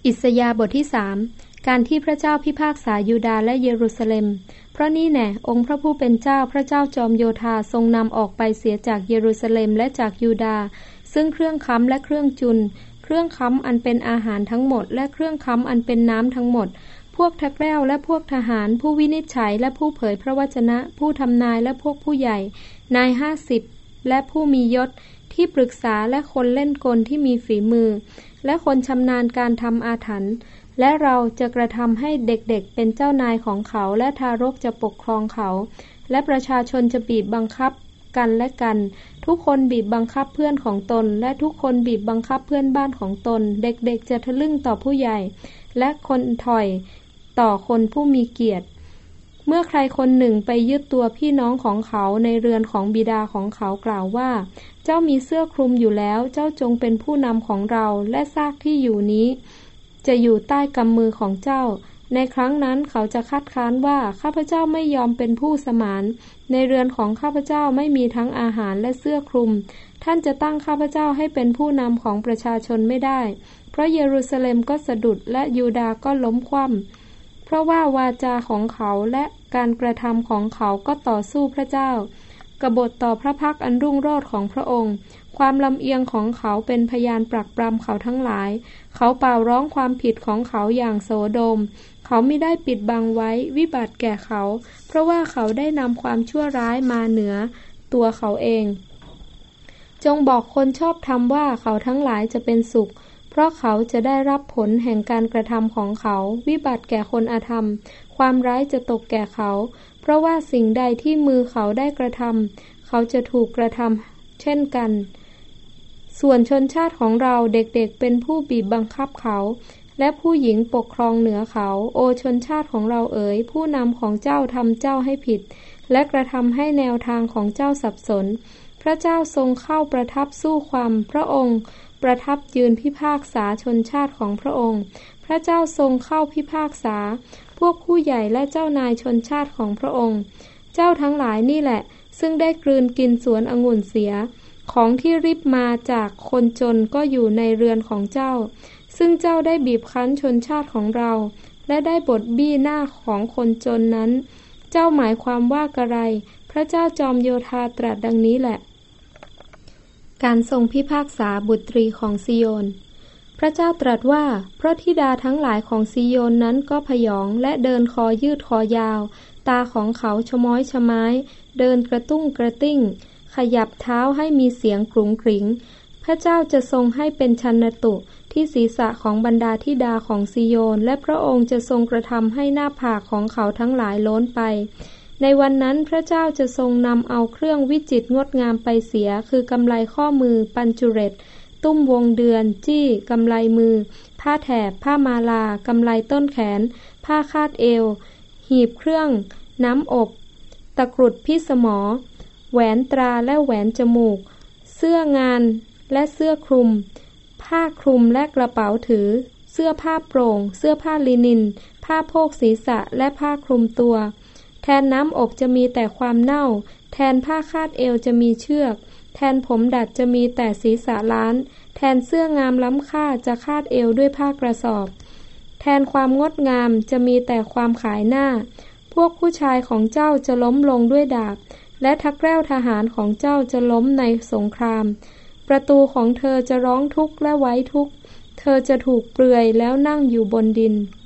อิสยาห์บทที่3การที่พระเจ้าพิพากษายูดาห์และเยรูซาเล็มเพราะนี่แน่องค์พระผู้เป็นเจ้าพระเจ้าจอมโยธาทรงนำออกไปเสียจากเยรูซาเล็มและจากยูดาห์ซึ่งเครื่องค้ำและเครื่องจุลเครื่องค้ำอันเป็นอาหารทั้งหมดและเครื่องค้ำอันเป็นน้ำทั้งหมดพวกทักแร้วและพวกทหารผู้วินิจฉัยและผู้เผยพระวจนะผู้ทำนายและพวกผู้ใหญ่นาย50และผู้มียศที่ปรึกษาและคนเล่นกลที่มีฝีมือและคนชำนาญการทำอาถรรพ์และเราจะกระทำให้เด็กๆเป็นเจ้านายของเขาและทารกจะปกครองเขาและประชาชนจะบีบบังคับกันและกันทุกคนบีบบังคับเพื่อนของตนและทุกคนบีบบังคับเพื่อนบ้านของตนเด็กๆจะทะลึ่งต่อผู้ใหญ่และคนถอยต่อคนผู้มีเกียรติเมื่อใครคนหนึ่งไปยึดตัวพี่น้องของเขาในเรือนของบิดาของเขากล่าวว่าเจ้ามีเสื้อคลุมอยู่แล้วเจ้าจงเป็นผู้นำของเราและซากที่อยู่นี้จะอยู่ใต้กำมือของเจ้าในครั้งนั้นเขาจะคัดค้านว่าข้าพเจ้าไม่ยอมเป็นผู้สมานในเรือนของข้าพเจ้าไม่มีทั้งอาหารและเสื้อคลุมท่านจะตั้งข้าพเจ้าให้เป็นผู้นำของประชาชนไม่ได้เพราะเยรูซาเล็มก็สะดุดและยูดาห์ก็ล้มคว่ำเพราะว่าวาจาของเขาและการกระทำของเขาก็ต่อสู้พระเจ้ากบฏต่อพระพักอันรุ่งโรจน์ของพระองค์ความลำเอียงของเขาเป็นพยานปรักปรำเขาทั้งหลายเขาเป่าร้องความผิดของเขาอย่างโสโดมเขาไม่ได้ปิดบังไว้วิบัติแก่เขาเพราะว่าเขาได้นำความชั่วร้ายมาเหนือตัวเขาเองจงบอกคนชอบธรรมว่าเขาทั้งหลายจะเป็นสุขเพราะเขาจะได้รับผลแห่งการกระทำของเขาวิบัติแก่คนอธรรมความร้ายจะตกแก่เขาเพราะว่าสิ่งใดที่มือเขาได้กระทำเขาจะถูกกระทำเช่นกันส่วนชนชาติของเราเด็กๆเป็นผู้บีบบังคับเขาและผู้หญิงปกครองเหนือเขาโอชนชาติของเราเอ๋ยผู้นำของเจ้าทำเจ้าให้ผิดและกระทำให้แนวทางของเจ้าสับสนพระเจ้าทรงเข้าประทับสู้ความพระองค์ประทับยืนพิพากษาชนชาติของพระองค์พระเจ้าทรงเข้าพิพากษาพวกผู้ใหญ่และเจ้านายชนชาติของพระองค์เจ้าทั้งหลายนี่แหละซึ่งได้กลืนกินสวนองุ่นเสียของที่ริบมาจากคนจนก็อยู่ในเรือนของเจ้าซึ่งเจ้าได้บีบคั้นชนชาติของเราและได้บดบี้หน้าของคนจนนั้นเจ้าหมายความว่ากระไรพระเจ้าจอมโยธาตรัสดังนี้แหละการทรงพิพากษาบุตรีของซิโยนพระเจ้าตรัสว่าเพราะธิดาทั้งหลายของซิโยนนั้นก็พยองและเดินคอยืดคอยาวตาของเขาชะม้อยชะม้ายเดินกระตุ้งกระติ้งขยับเท้าให้มีเสียงกรุงกริงพระเจ้าจะทรงให้เป็นชันตุที่ศีรษะของบรรดาธิดาของซิโยนและพระองค์จะทรงกระทำให้หน้าผากของเขาทั้งหลายโล้นไปในวันนั้นพระเจ้าจะทรงนำเอาเครื่องวิจิตรงดงามไปเสียคือกำไลข้อมือปัญจุเรตตุ้มวงเดือนจี้กำไลมือผ้าแถบผ้ามาลากำไลต้นแขนผ้าคาดเอวหีบเครื่องน้ำอบตะกรุดพิสมอแหวนตราและแหวนจมูกเสื้องานและเสื้อคลุมผ้าคลุมและกระเป๋าถือเสื้อผ้าโปร่งเสื้อผ้าลินินผ้าโพกศีรษะและผ้าคลุมตัวแทนน้ำอบจะมีแต่ความเน่าแทนผ้าคาดเอวจะมีเชือกแทนผมดัดจะมีแต่ศีรษะล้านแทนเสื้องามล้ำค่าจะคาดเอวด้วยผ้ากระสอบแทนความงดงามจะมีแต่ความขายหน้าพวกผู้ชายของเจ้าจะล้มลงด้วยดาบและทักแร้วทหารของเจ้าจะล้มในสงครามประตูของเธอจะร้องทุกข์และไว้ทุกข์เธอจะถูกเปลือยแล้วนั่งอยู่บนดิน